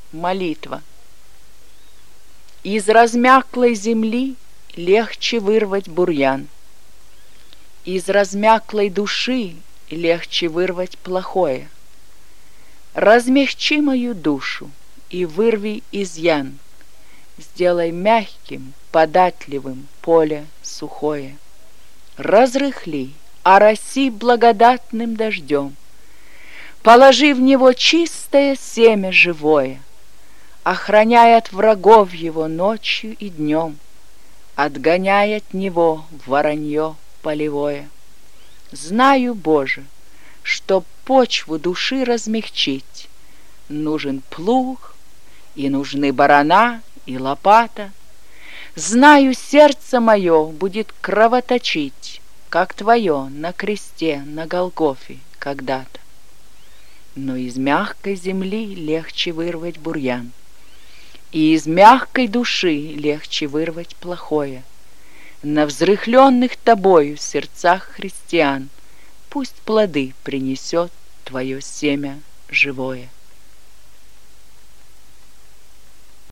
Молитва. Из размяклой земли легче вырвать бурьян. Из размяклой души легче вырвать плохое. Размягчи мою душу и вырви изъян. Сделай мягким, податливым поле сухое. Разрыхли, ороси благодатным дождем. Положи в него чистое семя живое, охраняй от врагов его ночью и днем, отгоняй от него воронье полевое. Знаю, Боже, чтоб почву души размягчить, нужен плуг, и нужны барана и лопата. Знаю, сердце мое будет кровоточить, как твое на кресте на Голгофе когда-то. Но из мягкой земли легче вырвать бурьян, и из мягкой души легче вырвать плохое. На взрыхленных тобою сердцах христиан пусть плоды принесет твое семя живое.